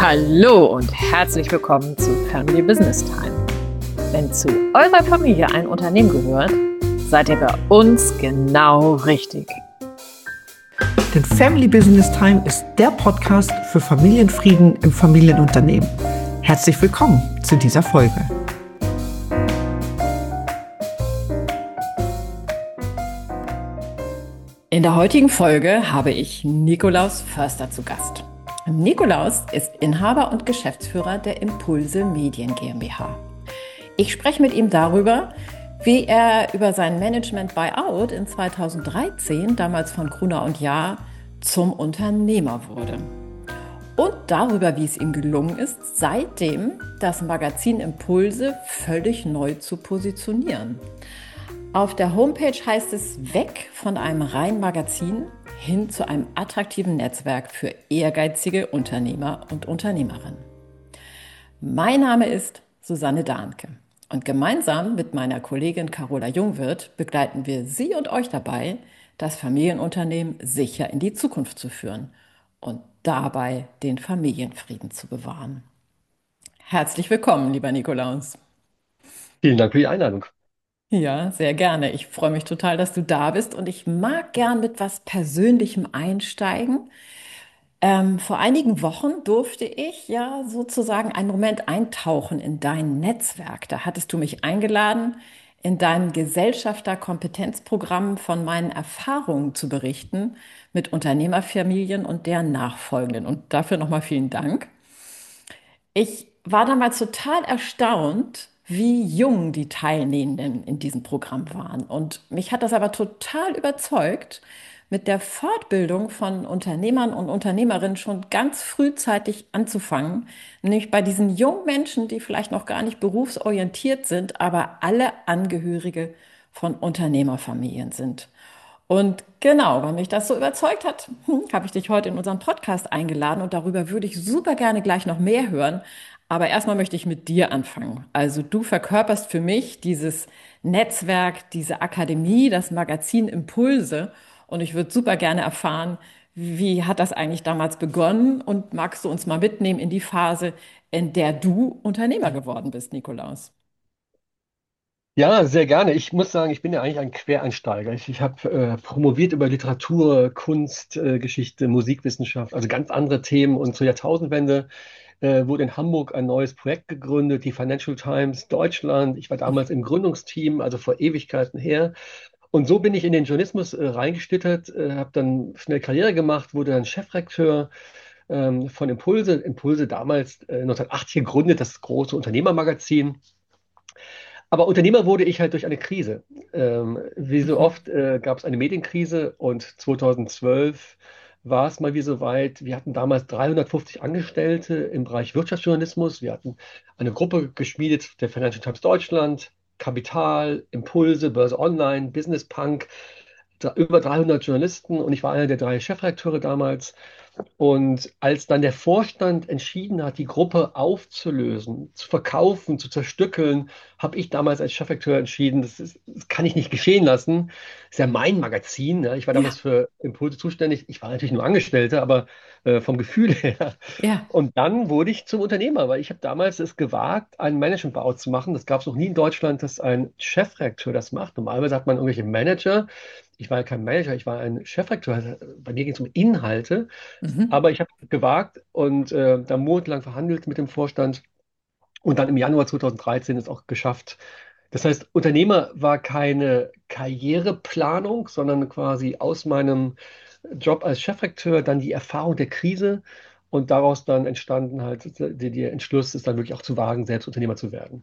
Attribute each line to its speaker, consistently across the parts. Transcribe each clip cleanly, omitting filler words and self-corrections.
Speaker 1: Hallo und herzlich willkommen zu Family Business Time. Wenn zu eurer Familie ein Unternehmen gehört, seid ihr bei uns genau richtig.
Speaker 2: Denn Family Business Time ist der Podcast für Familienfrieden im Familienunternehmen. Herzlich willkommen zu dieser Folge.
Speaker 1: In der heutigen Folge habe ich Nikolaus Förster zu Gast. Nikolaus ist Inhaber und Geschäftsführer der Impulse Medien GmbH. Ich spreche mit ihm darüber, wie er über sein Management-Buyout in 2013, damals von Gruner + Jahr, zum Unternehmer wurde. Und darüber, wie es ihm gelungen ist, seitdem das Magazin Impulse völlig neu zu positionieren. Auf der Homepage heißt es weg von einem reinen Magazin hin zu einem attraktiven Netzwerk für ehrgeizige Unternehmer und Unternehmerinnen. Mein Name ist Susanne Dahnke und gemeinsam mit meiner Kollegin Carola Jungwirth begleiten wir Sie und euch dabei, das Familienunternehmen sicher in die Zukunft zu führen und dabei den Familienfrieden zu bewahren. Herzlich willkommen, lieber Nikolaus.
Speaker 3: Vielen Dank für die Einladung.
Speaker 1: Ja, sehr gerne. Ich freue mich total, dass du da bist und ich mag gern mit was Persönlichem einsteigen. Vor einigen Wochen durfte ich ja sozusagen einen Moment eintauchen in dein Netzwerk. Da hattest du mich eingeladen, in deinem Gesellschafterkompetenzprogramm von meinen Erfahrungen zu berichten mit Unternehmerfamilien und deren Nachfolgenden. Und dafür nochmal vielen Dank. Ich war damals total erstaunt, wie jung die Teilnehmenden in diesem Programm waren. Und mich hat das aber total überzeugt, mit der Fortbildung von Unternehmern und Unternehmerinnen schon ganz frühzeitig anzufangen, nämlich bei diesen jungen Menschen, die vielleicht noch gar nicht berufsorientiert sind, aber alle Angehörige von Unternehmerfamilien sind. Und genau, weil mich das so überzeugt hat, habe ich dich heute in unseren Podcast eingeladen und darüber würde ich super gerne gleich noch mehr hören. Aber erstmal möchte ich mit dir anfangen. Also du verkörperst für mich dieses Netzwerk, diese Akademie, das Magazin Impulse und ich würde super gerne erfahren, wie hat das eigentlich damals begonnen und magst du uns mal mitnehmen in die Phase, in der du Unternehmer geworden bist, Nikolaus?
Speaker 3: Ja, sehr gerne. Ich muss sagen, ich bin ja eigentlich ein Quereinsteiger. Ich habe promoviert über Literatur, Kunst, Geschichte, Musikwissenschaft, also ganz andere Themen. Und zur Jahrtausendwende wurde in Hamburg ein neues Projekt gegründet, die Financial Times Deutschland. Ich war damals im Gründungsteam, also vor Ewigkeiten her. Und so bin ich in den Journalismus reingeschlittert, habe dann schnell Karriere gemacht, wurde dann Chefredakteur von Impulse. Impulse damals 1980 gegründet, das große Unternehmermagazin. Aber Unternehmer wurde ich halt durch eine Krise. Wie so
Speaker 1: Mhm.
Speaker 3: oft gab es eine Medienkrise und 2012 war es mal wieder soweit. Wir hatten damals 350 Angestellte im Bereich Wirtschaftsjournalismus. Wir hatten eine Gruppe geschmiedet, der Financial Times Deutschland, Kapital, Impulse, Börse Online, Business Punk, über 300 Journalisten und ich war einer der 3 Chefredakteure damals. Und als dann der Vorstand entschieden hat, die Gruppe aufzulösen, zu verkaufen, zu zerstückeln, habe ich damals als Chefredakteur entschieden, das kann ich nicht geschehen lassen. Das ist ja mein Magazin. Ja. Ich war damals
Speaker 1: Ja,
Speaker 3: für Impulse zuständig. Ich war natürlich nur Angestellter, aber vom Gefühl her.
Speaker 1: ja.
Speaker 3: Und dann wurde ich zum Unternehmer, weil ich habe damals es gewagt, einen Management-Bau zu machen. Das gab es noch nie in Deutschland, dass ein Chefredakteur das macht. Normalerweise hat man irgendwelche Manager. Ich war ja kein Manager, ich war ein Chefredakteur. Bei mir ging es um Inhalte.
Speaker 1: Mhm.
Speaker 3: Aber ich habe gewagt und da monatelang verhandelt mit dem Vorstand und dann im Januar 2013 ist auch geschafft. Das heißt, Unternehmer war keine Karriereplanung, sondern quasi aus meinem Job als Chefredakteur dann die Erfahrung der Krise und daraus dann entstanden halt der Entschluss, es dann wirklich auch zu wagen, selbst Unternehmer zu werden.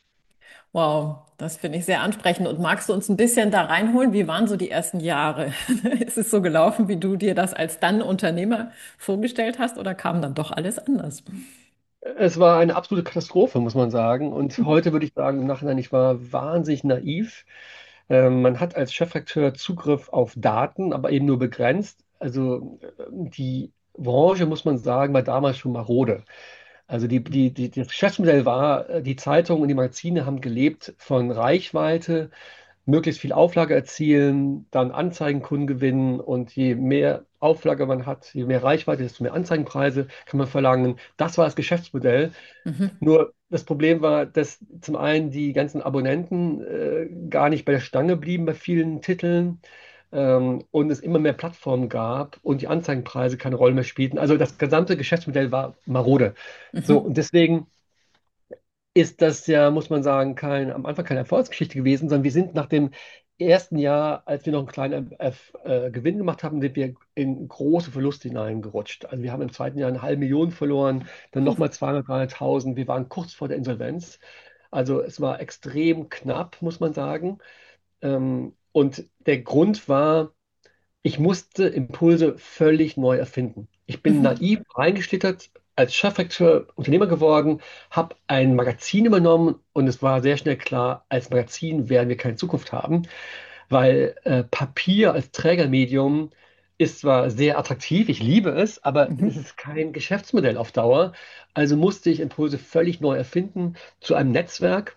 Speaker 1: Wow, das finde ich sehr ansprechend. Und magst du uns ein bisschen da reinholen? Wie waren so die ersten Jahre? Ist es so gelaufen, wie du dir das als dann Unternehmer vorgestellt hast, oder kam dann doch alles anders?
Speaker 3: Es war eine absolute Katastrophe, muss man sagen. Und heute würde ich sagen, im Nachhinein, ich war wahnsinnig naiv. Man hat als Chefredakteur Zugriff auf Daten, aber eben nur begrenzt. Also die Branche, muss man sagen, war damals schon marode. Also das Geschäftsmodell war, die Zeitungen und die Magazine haben gelebt von Reichweite, möglichst viel Auflage erzielen, dann Anzeigenkunden gewinnen und je mehr Auflage man hat, je mehr Reichweite, desto mehr Anzeigenpreise kann man verlangen. Das war das Geschäftsmodell.
Speaker 1: Mhm.
Speaker 3: Nur das Problem war, dass zum einen die ganzen Abonnenten gar nicht bei der Stange blieben bei vielen Titeln und es immer mehr Plattformen gab und die Anzeigenpreise keine Rolle mehr spielten. Also das gesamte Geschäftsmodell war marode. So,
Speaker 1: Mhm.
Speaker 3: und deswegen ist das ja, muss man sagen, am Anfang keine Erfolgsgeschichte gewesen, sondern wir sind nach dem ersten Jahr, als wir noch einen kleinen Gewinn gemacht haben, sind wir in große Verluste hineingerutscht. Also wir haben im zweiten Jahr 500.000 verloren, dann
Speaker 1: Puh.
Speaker 3: nochmal 200.000, 300.000. Wir waren kurz vor der Insolvenz. Also es war extrem knapp, muss man sagen. Und der Grund war, ich musste Impulse völlig neu erfinden. Ich bin
Speaker 1: Mhm.
Speaker 3: naiv reingeschlittert, als Chefredakteur Unternehmer geworden, habe ein Magazin übernommen und es war sehr schnell klar, als Magazin werden wir keine Zukunft haben, weil Papier als Trägermedium ist zwar sehr attraktiv, ich liebe es, aber es
Speaker 1: Mhm.
Speaker 3: ist kein Geschäftsmodell auf Dauer. Also musste ich Impulse völlig neu erfinden zu einem Netzwerk.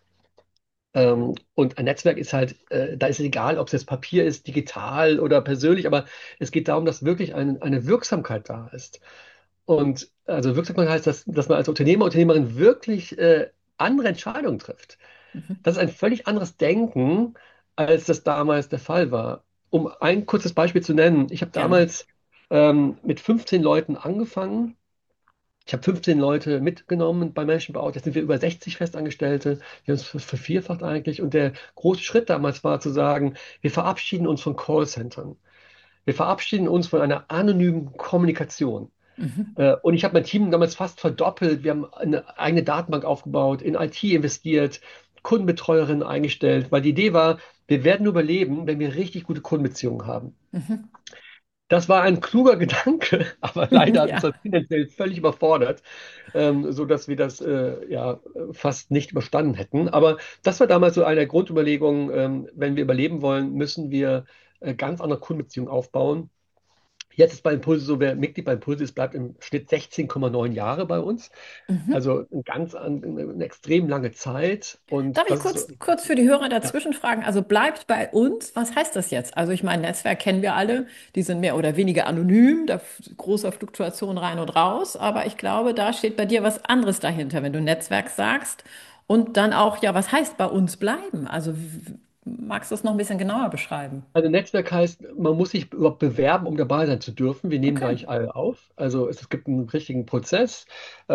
Speaker 3: Und ein Netzwerk ist halt, da ist es egal, ob es jetzt Papier ist, digital oder persönlich, aber es geht darum, dass wirklich eine Wirksamkeit da ist. Und also Wirksamkeit heißt, dass man als Unternehmer, Unternehmerin wirklich andere Entscheidungen trifft.
Speaker 1: Mhm.
Speaker 3: Das ist ein völlig anderes Denken, als das damals der Fall war. Um ein kurzes Beispiel zu nennen, ich habe
Speaker 1: Gerne.
Speaker 3: damals mit 15 Leuten angefangen. Ich habe 15 Leute mitgenommen bei Menschenbau. Jetzt sind wir über 60 Festangestellte. Wir haben uns vervierfacht eigentlich. Und der große Schritt damals war zu sagen, wir verabschieden uns von Callcentern. Wir verabschieden uns von einer anonymen Kommunikation.
Speaker 1: Mhm.
Speaker 3: Und ich habe mein Team damals fast verdoppelt. Wir haben eine eigene Datenbank aufgebaut, in IT investiert, Kundenbetreuerinnen eingestellt, weil die Idee war, wir werden nur überleben, wenn wir richtig gute Kundenbeziehungen haben.
Speaker 1: Mhm.
Speaker 3: Das war ein kluger Gedanke, aber leider hat uns
Speaker 1: Ja.
Speaker 3: das finanziell völlig überfordert, so dass wir das ja fast nicht überstanden hätten. Aber das war damals so eine der Grundüberlegungen, wenn wir überleben wollen, müssen wir ganz andere Kundenbeziehungen aufbauen. Jetzt ist bei Impulse so, wer Mitglied bei Impulse ist, bleibt im Schnitt 16,9 Jahre bei uns.
Speaker 1: Mhm.
Speaker 3: Also eine extrem lange Zeit.
Speaker 1: Darf
Speaker 3: Und
Speaker 1: ich
Speaker 3: das ist so,
Speaker 1: kurz für die Hörer
Speaker 3: ja.
Speaker 1: dazwischen fragen? Also bleibt bei uns, was heißt das jetzt? Also ich meine, Netzwerk kennen wir alle, die sind mehr oder weniger anonym, da großer Fluktuation rein und raus, aber ich glaube, da steht bei dir was anderes dahinter, wenn du Netzwerk sagst und dann auch, ja, was heißt bei uns bleiben? Also magst du es noch ein bisschen genauer beschreiben?
Speaker 3: Also Netzwerk heißt, man muss sich überhaupt bewerben, um dabei sein zu dürfen. Wir nehmen gar
Speaker 1: Okay.
Speaker 3: nicht alle auf. Also es gibt einen richtigen Prozess.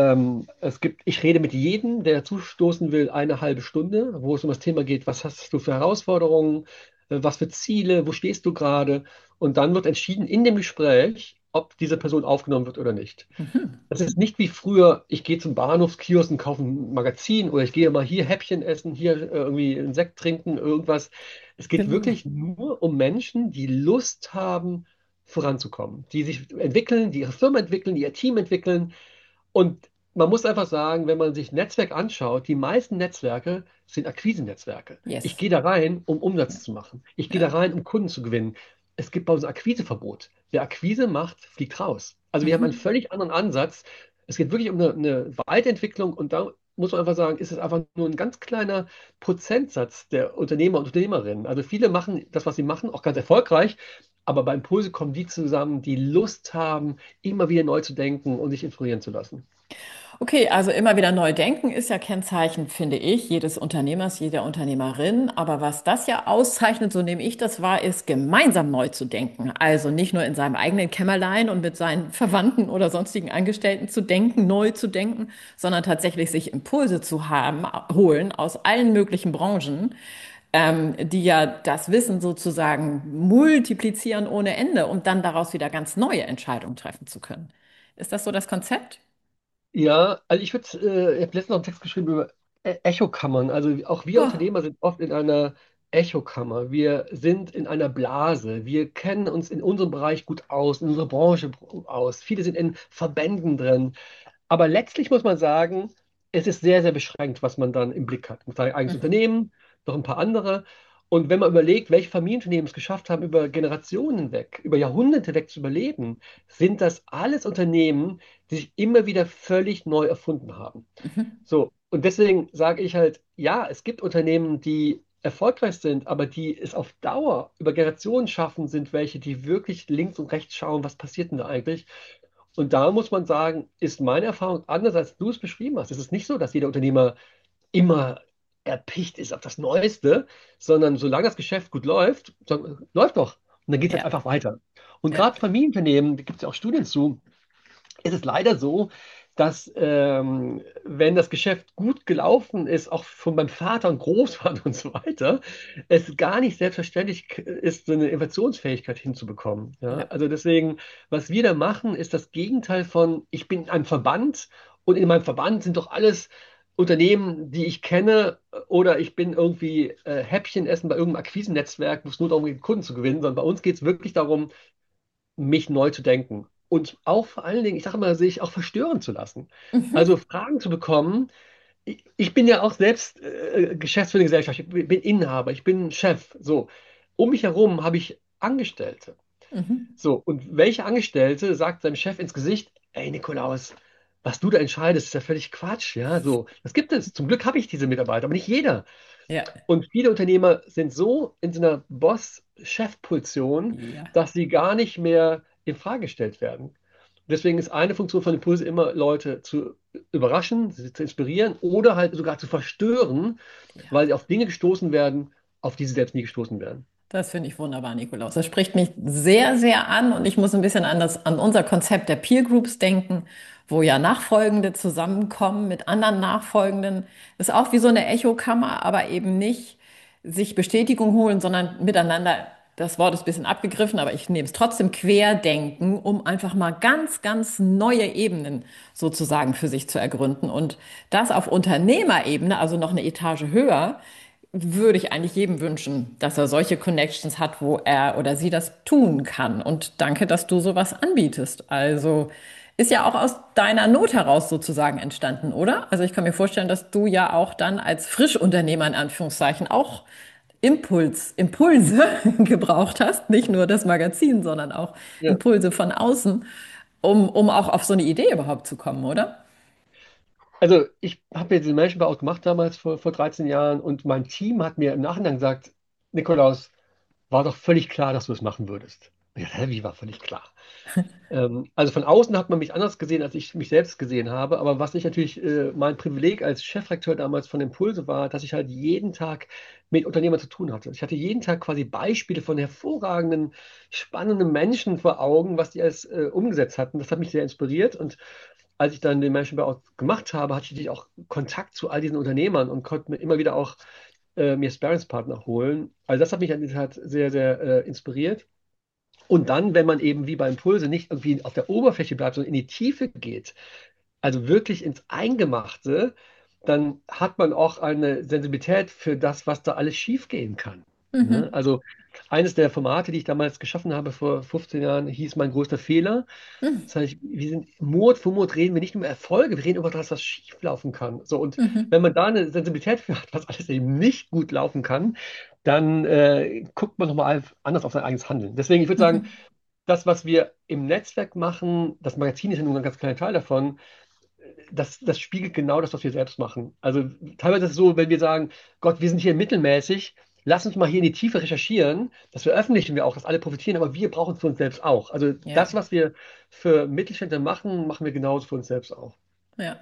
Speaker 3: Ich rede mit jedem, der zustoßen will, eine halbe Stunde, wo es um das Thema geht, was hast du für Herausforderungen, was für Ziele, wo stehst du gerade? Und dann wird entschieden in dem Gespräch, ob diese Person aufgenommen wird oder nicht.
Speaker 1: Mhm.
Speaker 3: Das ist nicht wie früher, ich gehe zum Bahnhofskiosk und kaufe ein Magazin oder ich gehe mal hier Häppchen essen, hier irgendwie einen Sekt trinken, irgendwas. Es geht
Speaker 1: Genau.
Speaker 3: wirklich nur um Menschen, die Lust haben, voranzukommen, die sich entwickeln, die ihre Firma entwickeln, die ihr Team entwickeln. Und man muss einfach sagen, wenn man sich Netzwerk anschaut, die meisten Netzwerke sind Akquisenetzwerke. Ich
Speaker 1: Yes.
Speaker 3: gehe da rein, um
Speaker 1: Ja.
Speaker 3: Umsatz zu machen. Ich gehe da
Speaker 1: Ja.
Speaker 3: rein, um Kunden zu gewinnen. Es gibt bei uns ein Akquiseverbot. Wer Akquise macht, fliegt raus. Also wir haben einen
Speaker 1: Mhm.
Speaker 3: völlig anderen Ansatz. Es geht wirklich um eine Weiterentwicklung und da muss man einfach sagen, ist es einfach nur ein ganz kleiner Prozentsatz der Unternehmer und Unternehmerinnen. Also viele machen das, was sie machen, auch ganz erfolgreich, aber bei Impulse kommen die zusammen, die Lust haben, immer wieder neu zu denken und sich inspirieren zu lassen.
Speaker 1: Okay, also immer wieder neu denken ist ja Kennzeichen, finde ich, jedes Unternehmers, jeder Unternehmerin. Aber was das ja auszeichnet, so nehme ich das wahr, ist gemeinsam neu zu denken. Also nicht nur in seinem eigenen Kämmerlein und mit seinen Verwandten oder sonstigen Angestellten zu denken, neu zu denken, sondern tatsächlich sich Impulse zu haben, holen aus allen möglichen Branchen, die ja das Wissen sozusagen multiplizieren ohne Ende und dann daraus wieder ganz neue Entscheidungen treffen zu können. Ist das so das Konzept?
Speaker 3: Ja, also ich habe letztens noch einen Text geschrieben über Echokammern. Also auch wir
Speaker 1: Oh.
Speaker 3: Unternehmer sind oft in einer Echokammer. Wir sind in einer Blase. Wir kennen uns in unserem Bereich gut aus, in unserer Branche aus. Viele sind in Verbänden drin. Aber letztlich muss man sagen, es ist sehr, sehr beschränkt, was man dann im Blick hat. Sein eigenes
Speaker 1: Mhm.
Speaker 3: Unternehmen, noch ein paar andere. Und wenn man überlegt, welche Familienunternehmen es geschafft haben, über Generationen hinweg, über Jahrhunderte hinweg zu überleben, sind das alles Unternehmen, die sich immer wieder völlig neu erfunden haben.
Speaker 1: Mhm.
Speaker 3: So, und deswegen sage ich halt, ja, es gibt Unternehmen, die erfolgreich sind, aber die es auf Dauer über Generationen schaffen, sind welche, die wirklich links und rechts schauen, was passiert denn da eigentlich? Und da muss man sagen, ist meine Erfahrung anders, als du es beschrieben hast. Es ist nicht so, dass jeder Unternehmer immer erpicht ist auf das Neueste, sondern solange das Geschäft gut läuft, läuft doch. Und dann geht es halt
Speaker 1: Ja,
Speaker 3: einfach weiter. Und
Speaker 1: ja,
Speaker 3: gerade Familienunternehmen, da gibt es ja auch Studien zu, ist es leider so, dass wenn das Geschäft gut gelaufen ist, auch von meinem Vater und Großvater und so weiter, es gar nicht selbstverständlich ist, so eine Innovationsfähigkeit hinzubekommen. Ja?
Speaker 1: ja.
Speaker 3: Also deswegen, was wir da machen, ist das Gegenteil von, ich bin in einem Verband und in meinem Verband sind doch alles Unternehmen, die ich kenne, oder ich bin irgendwie Häppchen essen bei irgendeinem Akquisennetzwerk, wo es nur darum geht, Kunden zu gewinnen, sondern bei uns geht es wirklich darum, mich neu zu denken. Und auch vor allen Dingen, ich sage mal, sich auch verstören zu lassen.
Speaker 1: Mhm.
Speaker 3: Also Fragen zu bekommen. Ich bin ja auch selbst Geschäftsführer der Gesellschaft, ich bin Inhaber, ich bin Chef. So, um mich herum habe ich Angestellte.
Speaker 1: Mhm.
Speaker 3: So, und welche Angestellte sagt seinem Chef ins Gesicht, ey Nikolaus, was du da entscheidest, ist ja völlig Quatsch. Ja, so, das gibt es. Zum Glück habe ich diese Mitarbeiter, aber nicht jeder.
Speaker 1: Ja,
Speaker 3: Und viele Unternehmer sind so in so einer Boss-Chef-Position,
Speaker 1: ja.
Speaker 3: dass sie gar nicht mehr in Frage gestellt werden. Deswegen ist eine Funktion von Impulse immer, Leute zu überraschen, sie zu inspirieren oder halt sogar zu verstören,
Speaker 1: Ja.
Speaker 3: weil sie auf Dinge gestoßen werden, auf die sie selbst nie gestoßen wären.
Speaker 1: Das finde ich wunderbar, Nikolaus. Das spricht mich sehr, sehr an und ich muss ein bisschen an unser Konzept der Peer Groups denken, wo ja Nachfolgende zusammenkommen mit anderen Nachfolgenden. Ist auch wie so eine Echokammer, aber eben nicht sich Bestätigung holen, sondern miteinander, das Wort ist ein bisschen abgegriffen, aber ich nehme es trotzdem querdenken, um einfach mal ganz, ganz neue Ebenen sozusagen für sich zu ergründen. Und das auf Unternehmerebene, also noch eine Etage höher, würde ich eigentlich jedem wünschen, dass er solche Connections hat, wo er oder sie das tun kann. Und danke, dass du sowas anbietest. Also ist ja auch aus deiner Not heraus sozusagen entstanden, oder? Also ich kann mir vorstellen, dass du ja auch dann als Frischunternehmer in Anführungszeichen auch Impulse gebraucht hast. Nicht nur das Magazin, sondern auch
Speaker 3: Ja.
Speaker 1: Impulse von außen, um auch auf so eine Idee überhaupt zu kommen, oder?
Speaker 3: Also ich habe ja diesen Menschenbau auch gemacht damals vor 13 Jahren und mein Team hat mir im Nachhinein gesagt, Nikolaus, war doch völlig klar, dass du es machen würdest. Ja, hä, wie war völlig klar? Also von außen hat man mich anders gesehen, als ich mich selbst gesehen habe. Aber was ich natürlich mein Privileg als Chefredakteur damals von Impulse war, dass ich halt jeden Tag mit Unternehmern zu tun hatte. Ich hatte jeden Tag quasi Beispiele von hervorragenden, spannenden Menschen vor Augen, was die alles umgesetzt hatten. Das hat mich sehr inspiriert. Und als ich dann den Menschenbau gemacht habe, hatte ich natürlich auch Kontakt zu all diesen Unternehmern und konnte mir immer wieder auch mir Sparringspartner holen. Also das hat mich an dieser Tat sehr, sehr inspiriert. Und dann, wenn man eben wie bei Impulse nicht irgendwie auf der Oberfläche bleibt, sondern in die Tiefe geht, also wirklich ins Eingemachte, dann hat man auch eine Sensibilität für das, was da alles schiefgehen kann. Ne?
Speaker 1: Mhm.
Speaker 3: Also eines der Formate, die ich damals geschaffen habe vor 15 Jahren, hieß Mein größter Fehler.
Speaker 1: Mhm.
Speaker 3: Das heißt, wir sind Mord für Mord reden wir nicht nur über Erfolge, wir reden über das, was schief laufen kann. So, und
Speaker 1: Mhm.
Speaker 3: wenn man da eine Sensibilität für hat, was alles eben nicht gut laufen kann, dann guckt man nochmal anders auf sein eigenes Handeln. Deswegen, ich würde sagen,
Speaker 1: Mhm.
Speaker 3: das, was wir im Netzwerk machen, das Magazin ist ja nur ein ganz kleiner Teil davon, das spiegelt genau das, was wir selbst machen. Also teilweise ist es so, wenn wir sagen, Gott, wir sind hier mittelmäßig, lass uns mal hier in die Tiefe recherchieren, das veröffentlichen wir auch, dass alle profitieren, aber wir brauchen es für uns selbst auch. Also das,
Speaker 1: Ja,
Speaker 3: was wir für Mittelständler machen, machen wir genauso für uns selbst auch.
Speaker 1: ja.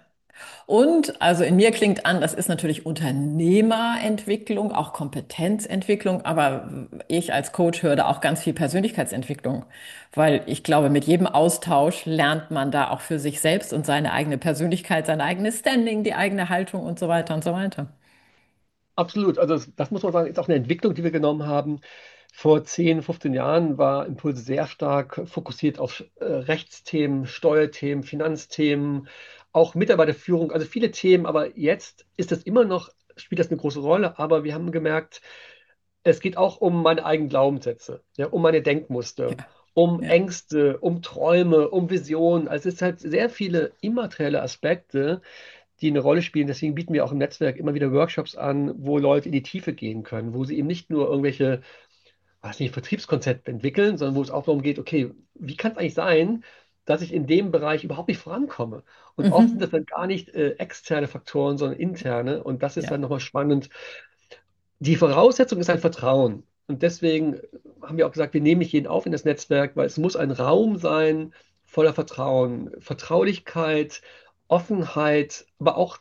Speaker 1: Und also in mir klingt an, das ist natürlich Unternehmerentwicklung, auch Kompetenzentwicklung, aber ich als Coach höre da auch ganz viel Persönlichkeitsentwicklung, weil ich glaube, mit jedem Austausch lernt man da auch für sich selbst und seine eigene Persönlichkeit, sein eigenes Standing, die eigene Haltung und so weiter und so weiter.
Speaker 3: Absolut. Also das muss man sagen, ist auch eine Entwicklung, die wir genommen haben. Vor 10, 15 Jahren war Impulse sehr stark fokussiert auf Rechtsthemen, Steuerthemen, Finanzthemen, auch Mitarbeiterführung, also viele Themen. Aber jetzt ist das immer noch, spielt das eine große Rolle. Aber wir haben gemerkt, es geht auch um meine eigenen Glaubenssätze, ja, um meine Denkmuster,
Speaker 1: Ja,
Speaker 3: um
Speaker 1: ja.
Speaker 3: Ängste, um Träume, um Visionen. Also es ist halt sehr viele immaterielle Aspekte, die eine Rolle spielen. Deswegen bieten wir auch im Netzwerk immer wieder Workshops an, wo Leute in die Tiefe gehen können, wo sie eben nicht nur irgendwelche, weiß nicht, Vertriebskonzepte entwickeln, sondern wo es auch darum geht, okay, wie kann es eigentlich sein, dass ich in dem Bereich überhaupt nicht vorankomme? Und oft sind das
Speaker 1: Mhm.
Speaker 3: dann gar nicht externe Faktoren, sondern interne. Und das ist
Speaker 1: Ja.
Speaker 3: dann nochmal spannend. die Voraussetzung ist ein Vertrauen. Und deswegen haben wir auch gesagt, wir nehmen nicht jeden auf in das Netzwerk, weil es muss ein Raum sein voller Vertrauen, Vertraulichkeit, Offenheit, aber auch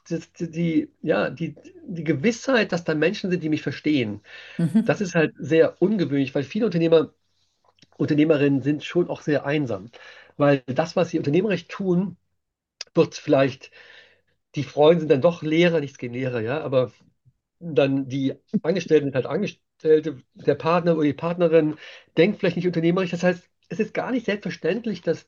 Speaker 3: die Gewissheit, dass da Menschen sind, die mich verstehen. Das
Speaker 1: Mhm.
Speaker 3: ist halt sehr ungewöhnlich, weil viele Unternehmer, Unternehmerinnen sind schon auch sehr einsam. Weil das, was sie unternehmerisch tun, wird vielleicht, die Freunde sind dann doch Lehrer, nichts gegen Lehrer, ja, aber dann die Angestellten sind halt Angestellte, der Partner oder die Partnerin denkt vielleicht nicht unternehmerisch. Das heißt, es ist gar nicht selbstverständlich, dass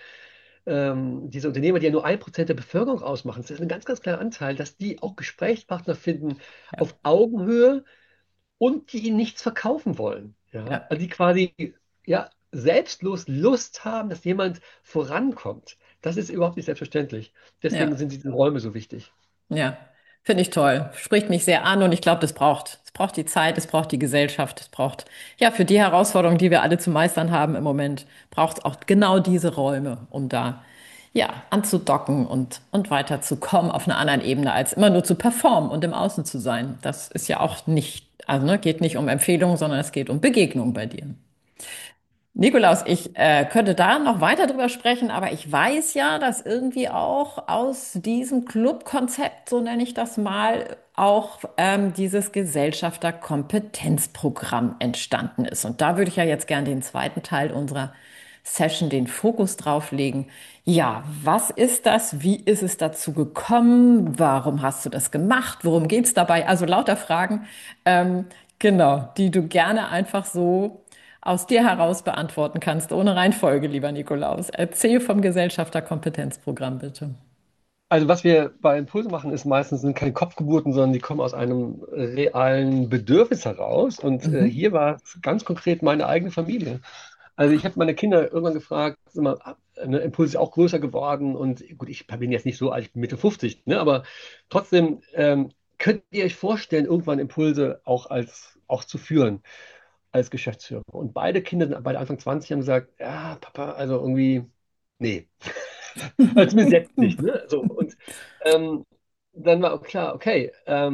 Speaker 3: diese Unternehmer, die ja nur 1% der Bevölkerung ausmachen, das ist ein ganz, ganz kleiner Anteil, dass die auch Gesprächspartner finden
Speaker 1: Ja,
Speaker 3: auf Augenhöhe und die ihnen nichts verkaufen wollen. Ja?
Speaker 1: ja,
Speaker 3: Also die quasi ja, selbstlos Lust haben, dass jemand vorankommt. Das ist überhaupt nicht selbstverständlich. Deswegen
Speaker 1: ja.
Speaker 3: sind diese Räume so wichtig.
Speaker 1: Ja, finde ich toll. Spricht mich sehr an und ich glaube, es braucht die Zeit, es braucht die Gesellschaft, es braucht, ja, für die Herausforderungen, die wir alle zu meistern haben im Moment, braucht es auch genau diese Räume, um da, ja, anzudocken und weiterzukommen auf einer anderen Ebene, als immer nur zu performen und im Außen zu sein. Das ist ja auch nicht, also, ne, geht nicht um Empfehlungen, sondern es geht um Begegnung bei dir. Nikolaus, ich könnte da noch weiter drüber sprechen, aber ich weiß ja, dass irgendwie auch aus diesem Clubkonzept, so nenne ich das mal, auch dieses Gesellschafterkompetenzprogramm entstanden ist. Und da würde ich ja jetzt gerne den zweiten Teil unserer Session den Fokus drauf legen. Ja, was ist das? Wie ist es dazu gekommen? Warum hast du das gemacht? Worum geht es dabei? Also lauter Fragen, ähm, genau, die du gerne einfach so aus dir heraus beantworten kannst, ohne Reihenfolge, lieber Nikolaus. Erzähl vom Gesellschafterkompetenzprogramm, bitte.
Speaker 3: Also was wir bei Impulse machen, ist meistens sind keine Kopfgeburten, sondern die kommen aus einem realen Bedürfnis heraus. Und
Speaker 1: Mhm.
Speaker 3: hier war es ganz konkret meine eigene Familie. Also ich habe meine Kinder irgendwann gefragt, sag mal, ne, Impuls ist auch größer geworden und gut, ich bin jetzt nicht so alt, ich bin Mitte 50, ne, aber trotzdem könnt ihr euch vorstellen, irgendwann Impulse auch zu führen als Geschäftsführer. Und beide Kinder sind beide Anfang 20, haben gesagt, ja, Papa, also irgendwie, nee. Also zumindest jetzt nicht, ne? So, und ähm, dann war auch klar, okay,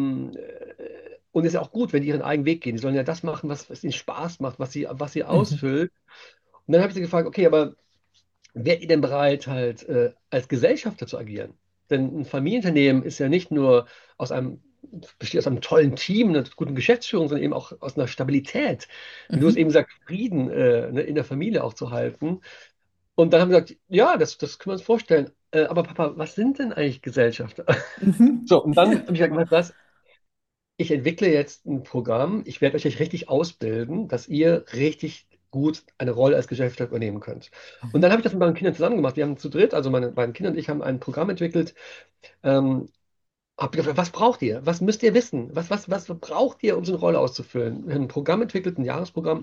Speaker 3: und ist ja auch gut, wenn die ihren eigenen Weg gehen. Die sollen ja das machen, was ihnen Spaß macht, was sie
Speaker 1: Mhm.
Speaker 3: ausfüllt. Und dann habe ich sie gefragt, okay, aber wärt ihr denn bereit, halt als Gesellschafter zu agieren? Denn ein Familienunternehmen ist ja nicht nur besteht aus einem tollen Team, einer guten Geschäftsführung, sondern eben auch aus einer Stabilität. Und du hast eben
Speaker 1: Mhm.
Speaker 3: gesagt, Frieden ne, in der Familie auch zu halten. Und dann haben wir gesagt, ja, das können wir uns vorstellen. Aber Papa, was sind denn eigentlich Gesellschafter?
Speaker 1: Mhm.
Speaker 3: So, und dann habe ich gesagt, weißt du was, ich entwickle jetzt ein Programm, ich werde euch richtig ausbilden, dass ihr richtig gut eine Rolle als Gesellschafter übernehmen könnt. Und dann
Speaker 1: Mhm.
Speaker 3: habe ich das mit meinen Kindern zusammen gemacht. Wir haben zu dritt, also meine beiden Kinder und ich, haben ein Programm entwickelt. Ähm, hab gefragt, was braucht ihr? Was müsst ihr wissen? Was braucht ihr, um so eine Rolle auszufüllen? Wir haben ein Programm entwickelt, ein Jahresprogramm.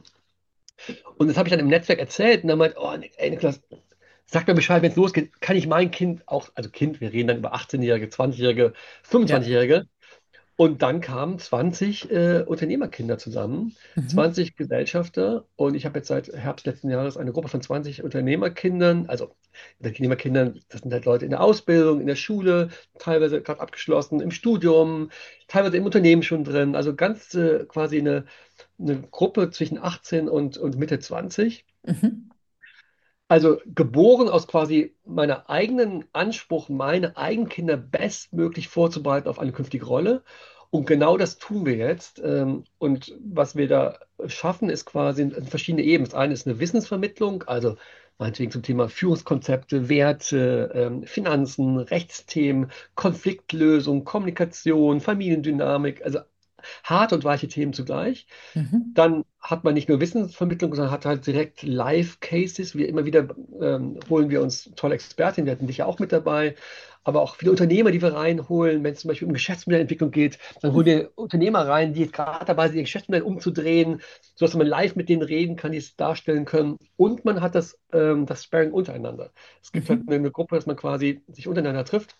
Speaker 3: Und das habe ich dann im Netzwerk erzählt. Und dann meint, oh, ey, Niklas, sag mir Bescheid, wenn es losgeht, kann ich mein Kind auch, also Kind, wir reden dann über 18-Jährige, 20-Jährige,
Speaker 1: Ja.
Speaker 3: 25-Jährige. Und dann kamen 20 Unternehmerkinder zusammen,
Speaker 1: Mhm.
Speaker 3: 20 Gesellschafter. Und ich habe jetzt seit Herbst letzten Jahres eine Gruppe von 20 Unternehmerkindern. Also Unternehmerkindern, das sind halt Leute in der Ausbildung, in der Schule, teilweise gerade abgeschlossen, im Studium, teilweise im Unternehmen schon drin. Also ganz quasi eine Gruppe zwischen 18 und Mitte 20.
Speaker 1: Mhm.
Speaker 3: Also geboren aus quasi meiner eigenen Anspruch, meine eigenen Kinder bestmöglich vorzubereiten auf eine künftige Rolle. Und genau das tun wir jetzt. Und was wir da schaffen, ist quasi verschiedene Ebenen. Das eine ist eine Wissensvermittlung, also meinetwegen zum Thema Führungskonzepte, Werte, Finanzen, Rechtsthemen, Konfliktlösung, Kommunikation, Familiendynamik, also harte und weiche Themen zugleich.
Speaker 1: Mhm.
Speaker 3: Dann hat man nicht nur Wissensvermittlung, sondern hat halt direkt Live-Cases. Wir immer wieder holen wir uns tolle Expertinnen, wir hatten dich ja auch mit dabei, aber auch viele Unternehmer, die wir reinholen. Wenn es zum Beispiel um Geschäftsmodellentwicklung geht, dann holen wir Unternehmer rein, die jetzt gerade dabei sind, ihr Geschäftsmodell umzudrehen, sodass man live mit denen reden kann, die es darstellen können. Und man hat das Sparring untereinander. Es gibt halt
Speaker 1: Mhm.
Speaker 3: eine Gruppe, dass man quasi sich untereinander trifft.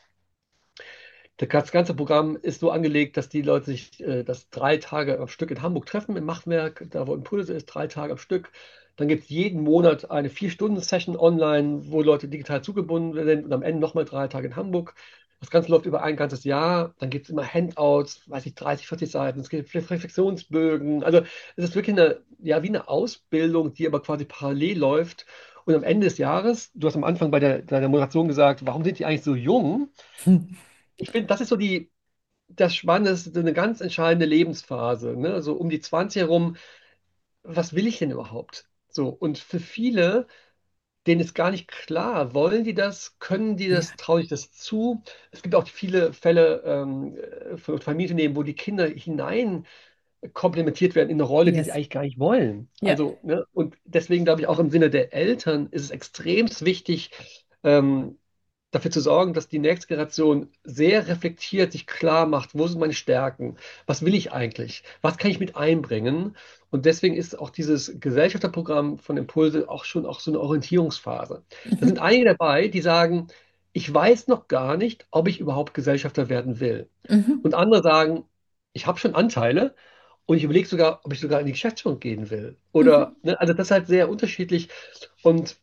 Speaker 3: Das ganze Programm ist so angelegt, dass die Leute sich das 3 Tage am Stück in Hamburg treffen, im Machwerk, da wo Impulse ist, 3 Tage am Stück. Dann gibt es jeden Monat eine 4-Stunden-Session online, wo Leute digital zugebunden sind und am Ende nochmal 3 Tage in Hamburg. Das Ganze läuft über ein ganzes Jahr. Dann gibt es immer Handouts, weiß ich, 30, 40 Seiten. Es gibt Reflexionsbögen. Also es ist wirklich eine, ja, wie eine Ausbildung, die aber quasi parallel läuft. Und am Ende des Jahres, du hast am Anfang bei deiner Moderation gesagt, warum sind die eigentlich so jung? Ich finde, das ist so das Spannende, ist so eine ganz entscheidende Lebensphase, ne? So um die 20 herum, was will ich denn überhaupt? So, und für viele, denen ist gar nicht klar, wollen die das, können die
Speaker 1: Ja.
Speaker 3: das, traue ich das zu? Es gibt auch viele Fälle von Familienunternehmen, wo die Kinder hinein komplementiert werden in eine Rolle, die sie
Speaker 1: Yes.
Speaker 3: eigentlich gar nicht wollen.
Speaker 1: Ja.
Speaker 3: Also, ne, und deswegen glaube ich auch im Sinne der Eltern ist es extremst wichtig, ähm, dafür zu sorgen, dass die nächste Generation sehr reflektiert sich klar macht, wo sind meine Stärken, was will ich eigentlich, was kann ich mit einbringen. Und deswegen ist auch dieses Gesellschafterprogramm von Impulse auch schon auch so eine Orientierungsphase. Da sind
Speaker 1: Mhm.
Speaker 3: einige dabei, die sagen, ich weiß noch gar nicht, ob ich überhaupt Gesellschafter werden will.
Speaker 1: Mhm.
Speaker 3: Und andere sagen, ich habe schon Anteile und ich überlege sogar, ob ich sogar in die Geschäftsführung gehen will. Oder,
Speaker 1: Mhm.
Speaker 3: ne, also das ist halt sehr unterschiedlich. Und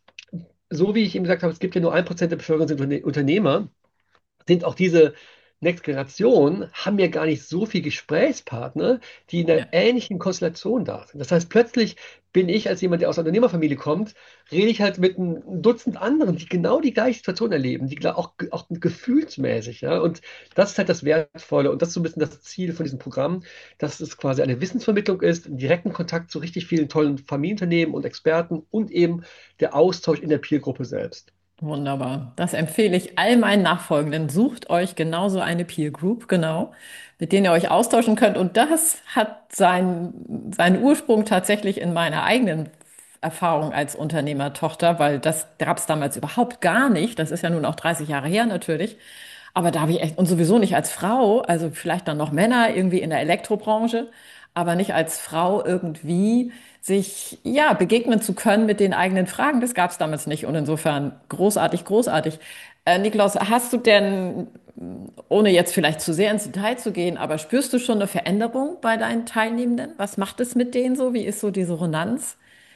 Speaker 3: so wie ich eben gesagt habe, es gibt ja nur 1% der Bevölkerung sind Unternehmer, sind auch diese Next Generation, haben ja gar nicht so viele Gesprächspartner, die in einer
Speaker 1: Ja.
Speaker 3: ähnlichen Konstellation da sind. Das heißt, plötzlich bin ich als jemand, der aus einer Unternehmerfamilie kommt, rede ich halt mit ein Dutzend anderen, die genau die gleiche Situation erleben, die auch gefühlsmäßig, ja. Und das ist halt das Wertvolle und das ist so ein bisschen das Ziel von diesem Programm, dass es quasi eine Wissensvermittlung ist, einen direkten Kontakt zu richtig vielen tollen Familienunternehmen und Experten und eben der Austausch in der Peergruppe selbst.
Speaker 1: Wunderbar. Das empfehle ich all meinen Nachfolgenden. Sucht euch genauso eine Peer Group, genau, mit denen ihr euch austauschen könnt. Und das hat seinen Ursprung tatsächlich in meiner eigenen Erfahrung als Unternehmertochter, weil das gab es damals überhaupt gar nicht. Das ist ja nun auch 30 Jahre her natürlich. Aber da habe ich echt, und sowieso nicht als Frau, also vielleicht dann noch Männer irgendwie in der Elektrobranche, aber nicht als Frau irgendwie sich, ja, begegnen zu können mit den eigenen Fragen. Das gab es damals nicht. Und insofern großartig, großartig. Nikolaus, hast du denn, ohne jetzt vielleicht zu sehr ins Detail zu gehen, aber spürst du schon eine Veränderung bei deinen Teilnehmenden? Was macht es mit denen so? Wie ist so diese Resonanz,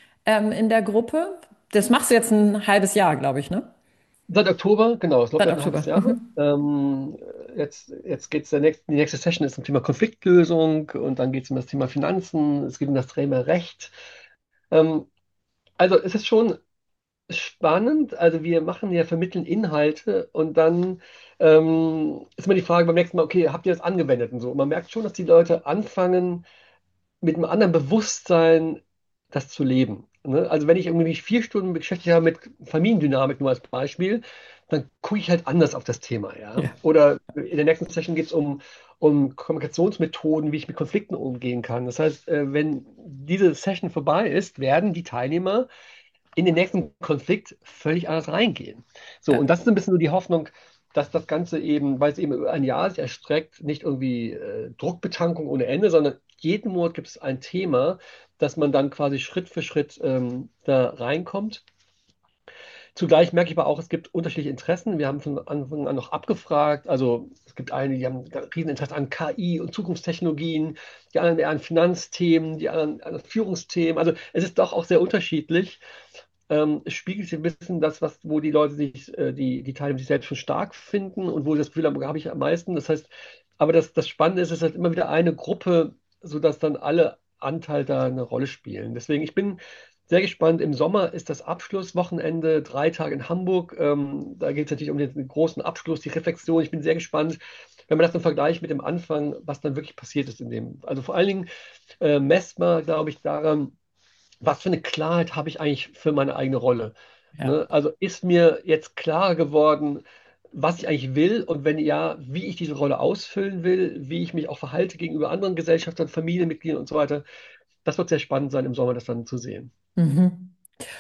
Speaker 1: in der Gruppe? Das machst du jetzt ein halbes Jahr, glaube ich, ne?
Speaker 3: Seit Oktober, genau, es läuft
Speaker 1: Seit
Speaker 3: ein halbes
Speaker 1: Oktober.
Speaker 3: Jahr.
Speaker 1: Mhm.
Speaker 3: Jetzt geht es die nächste Session ist zum Thema Konfliktlösung und dann geht es um das Thema Finanzen, es geht um das Thema Recht. Ähm, also es ist schon spannend, also wir machen ja, vermitteln Inhalte und dann ist immer die Frage beim nächsten Mal, okay, habt ihr das angewendet und so. Und man merkt schon, dass die Leute anfangen, mit einem anderen Bewusstsein das zu leben. Ne? Also wenn ich irgendwie mich 4 Stunden beschäftigt habe mit Familiendynamik nur als Beispiel, dann gucke ich halt anders auf das Thema. Ja?
Speaker 1: Ja.
Speaker 3: Oder in der nächsten Session geht es um Kommunikationsmethoden, wie ich mit Konflikten umgehen kann. Das heißt, wenn diese Session vorbei ist, werden die Teilnehmer in den nächsten Konflikt völlig anders reingehen. So, und
Speaker 1: Ja.
Speaker 3: das ist ein bisschen so die Hoffnung, dass das Ganze eben, weil es eben über ein Jahr sich erstreckt, nicht irgendwie Druckbetankung ohne Ende, sondern jeden Monat gibt es ein Thema, dass man dann quasi Schritt für Schritt da reinkommt. Zugleich merke ich aber auch, es gibt unterschiedliche Interessen. Wir haben von Anfang an noch abgefragt. Also es gibt einige, die haben ein Rieseninteresse an KI und Zukunftstechnologien, die anderen eher an Finanzthemen, die anderen an Führungsthemen. Also es ist doch auch sehr unterschiedlich. Es spiegelt sich ein bisschen das, wo die Leute sich, die Teilnehmer sich selbst schon stark finden und wo sie das Gefühl haben, habe ich am meisten. Das heißt, aber das Spannende ist, es ist halt immer wieder eine Gruppe, sodass dann alle Anteil da eine Rolle spielen. Deswegen, ich bin sehr gespannt. Im Sommer ist das Abschlusswochenende, 3 Tage in Hamburg. Da geht es natürlich um den großen Abschluss, die Reflexion. Ich bin sehr gespannt, wenn man das dann vergleicht mit dem Anfang, was dann wirklich passiert ist in dem. Also vor allen Dingen messt man, glaube ich, daran, was für eine Klarheit habe ich eigentlich für meine eigene Rolle?
Speaker 1: Ja.
Speaker 3: Ne? Also ist mir jetzt klar geworden, was ich eigentlich will und wenn ja, wie ich diese Rolle ausfüllen will, wie ich mich auch verhalte gegenüber anderen Gesellschaftern, Familienmitgliedern und so weiter. Das wird sehr spannend sein, im Sommer das dann zu sehen.
Speaker 1: Mhm.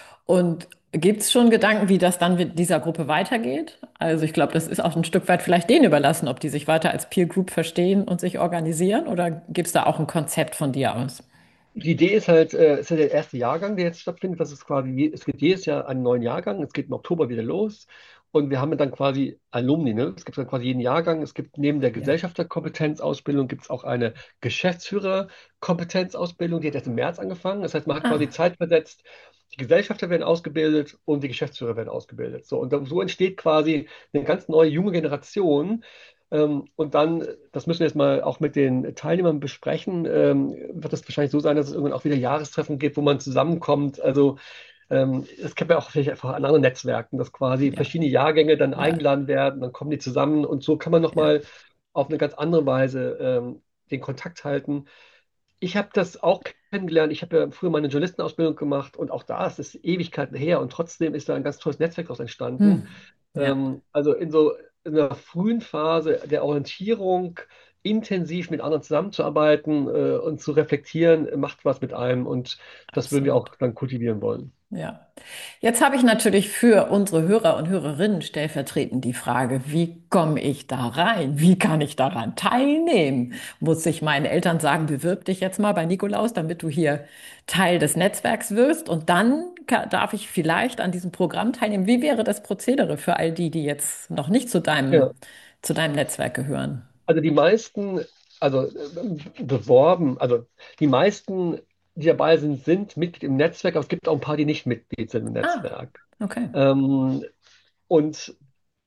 Speaker 1: Und gibt es schon Gedanken, wie das dann mit dieser Gruppe weitergeht? Also ich glaube, das ist auch ein Stück weit vielleicht denen überlassen, ob die sich weiter als Peer Group verstehen und sich organisieren, oder gibt es da auch ein Konzept von dir aus?
Speaker 3: Die Idee ist halt, es ist ja der erste Jahrgang, der jetzt stattfindet. Das ist quasi, es gibt jedes Jahr einen neuen Jahrgang. Es geht im Oktober wieder los. Und wir haben dann quasi Alumni, ne? Es gibt dann quasi jeden Jahrgang. Es gibt neben der
Speaker 1: Ja.
Speaker 3: Gesellschafterkompetenzausbildung gibt es auch eine Geschäftsführerkompetenzausbildung, die hat erst im März angefangen. Das heißt, man hat quasi
Speaker 1: Ah,
Speaker 3: zeitversetzt die Gesellschafter werden ausgebildet und die Geschäftsführer werden ausgebildet. So, und so entsteht quasi eine ganz neue junge Generation. Und dann, das müssen wir jetzt mal auch mit den Teilnehmern besprechen, wird es wahrscheinlich so sein, dass es irgendwann auch wieder Jahrestreffen gibt, wo man zusammenkommt. Also es gibt ja auch vielleicht einfach an anderen Netzwerken, dass quasi
Speaker 1: Ja,
Speaker 3: verschiedene Jahrgänge dann
Speaker 1: ja,
Speaker 3: eingeladen werden, dann kommen die zusammen und so kann man
Speaker 1: ja,
Speaker 3: nochmal auf eine ganz andere Weise den Kontakt halten. Ich habe das auch kennengelernt. Ich habe ja früher meine Journalistenausbildung gemacht und auch da ist es Ewigkeiten her und trotzdem ist da ein ganz tolles Netzwerk daraus entstanden.
Speaker 1: hm, ja,
Speaker 3: Also in einer frühen Phase der Orientierung intensiv mit anderen zusammenzuarbeiten und zu reflektieren, macht was mit einem und das würden wir
Speaker 1: absolut.
Speaker 3: auch dann kultivieren wollen.
Speaker 1: Ja. Jetzt habe ich natürlich für unsere Hörer und Hörerinnen stellvertretend die Frage, wie komme ich da rein? Wie kann ich daran teilnehmen? Muss ich meinen Eltern sagen, bewirb dich jetzt mal bei Nikolaus, damit du hier Teil des Netzwerks wirst? Und dann darf ich vielleicht an diesem Programm teilnehmen. Wie wäre das Prozedere für all die, die jetzt noch nicht
Speaker 3: Ja.
Speaker 1: zu deinem Netzwerk gehören?
Speaker 3: Also die meisten, also beworben, also die meisten, die dabei sind, sind Mitglied im Netzwerk, aber es gibt auch ein paar, die nicht Mitglied sind im
Speaker 1: Ah,
Speaker 3: Netzwerk.
Speaker 1: okay.
Speaker 3: Ähm, und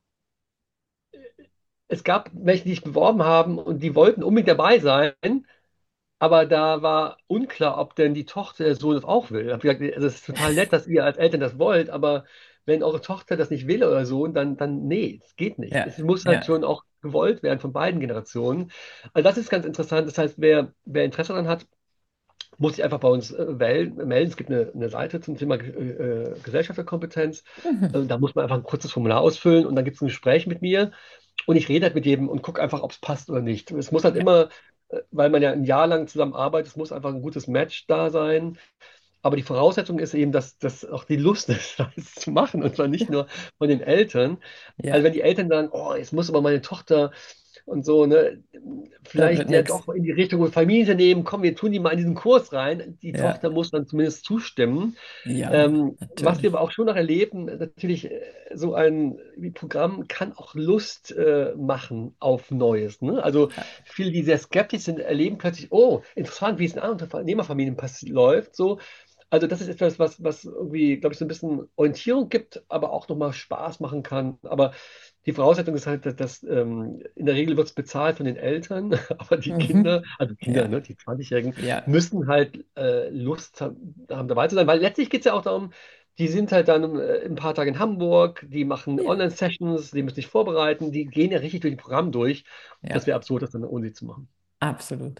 Speaker 3: es gab welche, die sich beworben haben und die wollten unbedingt dabei sein, aber da war unklar, ob denn die Tochter der Sohn das auch will. Ich habe gesagt, also es ist total nett, dass ihr als Eltern das wollt, aber wenn eure Tochter das nicht will oder so, dann nee, es geht nicht.
Speaker 1: Ja,
Speaker 3: Es muss halt
Speaker 1: ja.
Speaker 3: schon auch gewollt werden von beiden Generationen. Also das ist ganz interessant. Das heißt, wer Interesse daran hat, muss sich einfach bei uns melden. Es gibt eine Seite zum Thema Gesellschafterkompetenz.
Speaker 1: Mhm.
Speaker 3: Da muss man einfach ein kurzes Formular ausfüllen und dann gibt es ein Gespräch mit mir und ich rede halt mit jedem und gucke einfach, ob es passt oder nicht. Es muss halt
Speaker 1: Ja,
Speaker 3: immer, weil man ja ein Jahr lang zusammenarbeitet, es muss einfach ein gutes Match da sein. Aber die Voraussetzung ist eben, dass auch die Lust ist, das zu machen und zwar nicht
Speaker 1: ja,
Speaker 3: nur von den Eltern. Also
Speaker 1: ja.
Speaker 3: wenn die Eltern sagen, oh, jetzt muss aber meine Tochter und so, ne,
Speaker 1: Das wird
Speaker 3: vielleicht ja
Speaker 1: nix.
Speaker 3: doch in die Richtung Familienunternehmen, komm, wir tun die mal in diesen Kurs rein. Die
Speaker 1: Ja,
Speaker 3: Tochter muss dann zumindest zustimmen.
Speaker 1: ja,
Speaker 3: Was wir aber
Speaker 1: natürlich.
Speaker 3: auch schon noch erleben, natürlich, so ein Programm kann auch Lust machen auf Neues. Ne? Also
Speaker 1: Ja.
Speaker 3: viele, die sehr skeptisch sind, erleben plötzlich, oh, interessant, wie es in anderen Unternehmerfamilien läuft. So. Also das ist etwas, was irgendwie, glaube ich, so ein bisschen Orientierung gibt, aber auch nochmal Spaß machen kann. Aber die Voraussetzung ist halt, dass in der Regel wird es bezahlt von den Eltern, aber die Kinder,
Speaker 1: Mhm.
Speaker 3: also Kinder,
Speaker 1: Ja,
Speaker 3: ne, die 20-Jährigen,
Speaker 1: ja,
Speaker 3: müssen halt Lust haben, dabei zu sein. Weil letztlich geht es ja auch darum, die sind halt dann ein paar Tage in Hamburg, die machen
Speaker 1: ja,
Speaker 3: Online-Sessions, die müssen sich vorbereiten, die gehen ja richtig durch die Programm durch. Das
Speaker 1: ja,
Speaker 3: wäre absurd, das dann ohne sie zu machen.
Speaker 1: absolut.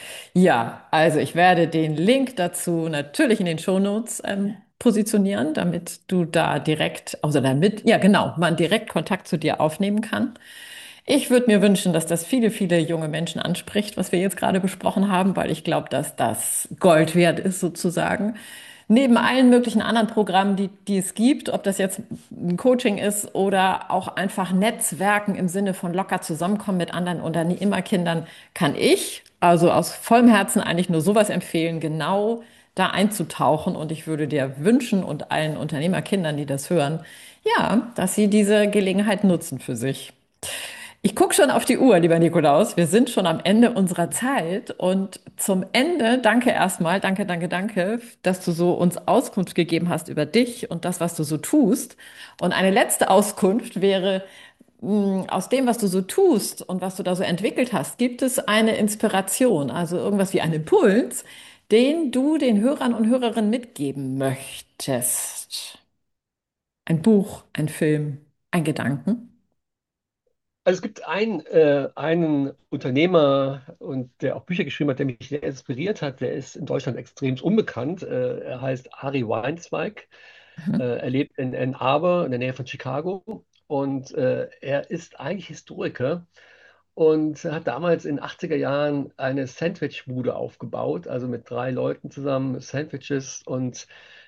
Speaker 1: Ja, also ich werde den Link dazu natürlich in den Shownotes positionieren, damit du da direkt, also damit, ja genau, man direkt Kontakt zu dir aufnehmen kann. Ich würde mir wünschen, dass das viele, viele junge Menschen anspricht, was wir jetzt gerade besprochen haben, weil ich glaube, dass das Gold wert ist sozusagen. Neben allen möglichen anderen Programmen, die es gibt, ob das jetzt ein Coaching ist oder auch einfach Netzwerken im Sinne von locker zusammenkommen mit anderen Unternehmerkindern, kann ich also aus vollem Herzen eigentlich nur sowas empfehlen, genau da einzutauchen. Und ich würde dir wünschen und allen Unternehmerkindern, die das hören, ja, dass sie diese Gelegenheit nutzen für sich. Ich gucke schon auf die Uhr, lieber Nikolaus. Wir sind schon am Ende unserer Zeit. Und zum Ende, danke erstmal, danke, danke, danke, dass du so uns Auskunft gegeben hast über dich und das, was du so tust. Und eine letzte Auskunft wäre, aus dem, was du so tust und was du da so entwickelt hast, gibt es eine Inspiration, also irgendwas wie einen Impuls, den du den Hörern und Hörerinnen mitgeben möchtest? Ein Buch, ein Film, ein Gedanken?
Speaker 3: Also es gibt einen Unternehmer und der auch Bücher geschrieben hat, der mich sehr inspiriert hat. Der ist in Deutschland extrem unbekannt. Er heißt Ari Weinzweig.
Speaker 1: Mhm.
Speaker 3: Er lebt in Ann Arbor in der Nähe von Chicago und er ist eigentlich Historiker und hat damals in den 80er Jahren eine Sandwichbude aufgebaut, also mit 3 Leuten zusammen Sandwiches und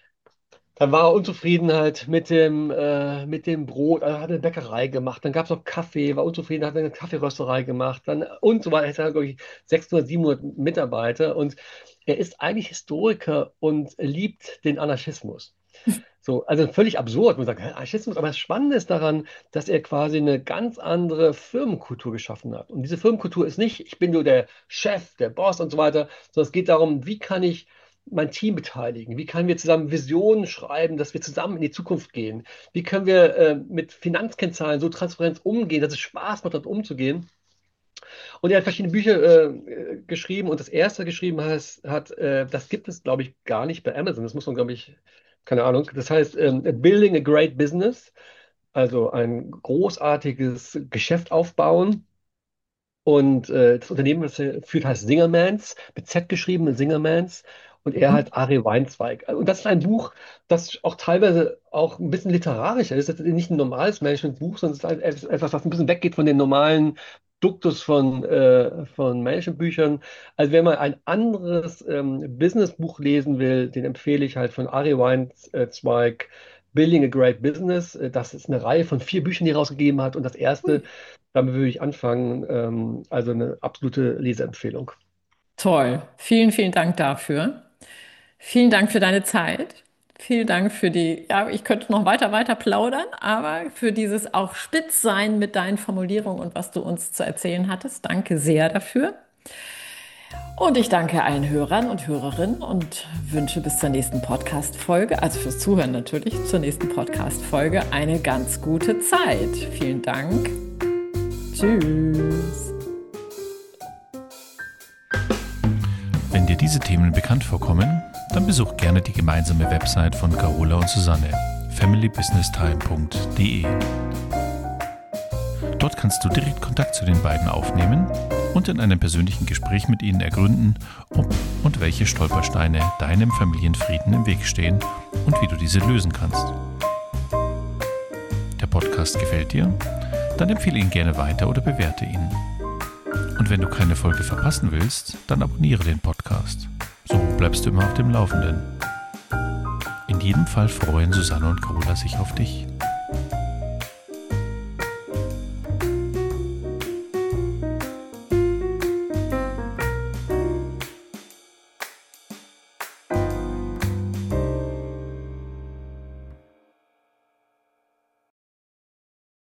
Speaker 3: dann war er unzufrieden halt mit dem Brot, also hat eine Bäckerei gemacht, dann gab es noch Kaffee, war unzufrieden, hat eine Kaffeerösterei gemacht, dann und so weiter. Er hat, glaube ich, 600, 700 Mitarbeiter und er ist eigentlich Historiker und liebt den Anarchismus. So, also völlig absurd. Man sagt, hä, Anarchismus, aber das Spannende ist daran, dass er quasi eine ganz andere Firmenkultur geschaffen hat. Und diese Firmenkultur ist nicht, ich bin nur der Chef, der Boss und so weiter, sondern es geht darum, wie kann ich mein Team beteiligen? Wie können wir zusammen Visionen schreiben, dass wir zusammen in die Zukunft gehen? Wie können wir mit Finanzkennzahlen so transparent umgehen, dass es Spaß macht, dort umzugehen? Und er hat verschiedene Bücher geschrieben und das erste geschrieben das gibt es, glaube ich, gar nicht bei Amazon. Das muss man, glaube ich, keine Ahnung. Das heißt Building a Great Business, also ein großartiges Geschäft aufbauen. Und das Unternehmen, das er führt, heißt Singermans, mit Z geschrieben, Singermans. Und er
Speaker 1: Mhm.
Speaker 3: halt Ari Weinzweig. Und das ist ein Buch, das auch teilweise auch ein bisschen literarischer ist. Das ist nicht ein normales Managementbuch, sondern es ist etwas, was ein bisschen weggeht von den normalen Duktus von Managementbüchern. Also wenn man ein anderes Businessbuch lesen will, den empfehle ich halt von Ari Weinzweig, Building a Great Business. Das ist eine Reihe von 4 Büchern, die er rausgegeben hat. Und das erste, damit würde ich anfangen. Also eine absolute Leseempfehlung.
Speaker 1: Toll. Vielen, vielen Dank dafür. Vielen Dank für deine Zeit. Vielen Dank für die, ja, ich könnte noch weiter plaudern, aber für dieses auch spitz sein mit deinen Formulierungen und was du uns zu erzählen hattest. Danke sehr dafür. Und ich danke allen Hörern und Hörerinnen und wünsche bis zur nächsten Podcast-Folge, also fürs Zuhören natürlich, zur nächsten Podcast-Folge eine ganz gute Zeit. Vielen Dank. Tschüss.
Speaker 4: Wenn dir diese Themen bekannt vorkommen, dann besuch gerne die gemeinsame Website von Carola und Susanne, familybusinesstime.de. Dort kannst du direkt Kontakt zu den beiden aufnehmen und in einem persönlichen Gespräch mit ihnen ergründen, ob und welche Stolpersteine deinem Familienfrieden im Weg stehen und wie du diese lösen kannst. Der Podcast gefällt dir? Dann empfehle ihn gerne weiter oder bewerte ihn. Und wenn du keine Folge verpassen willst, dann abonniere den Podcast. So bleibst du immer auf dem Laufenden. In jedem Fall freuen Susanne und Carola sich auf dich.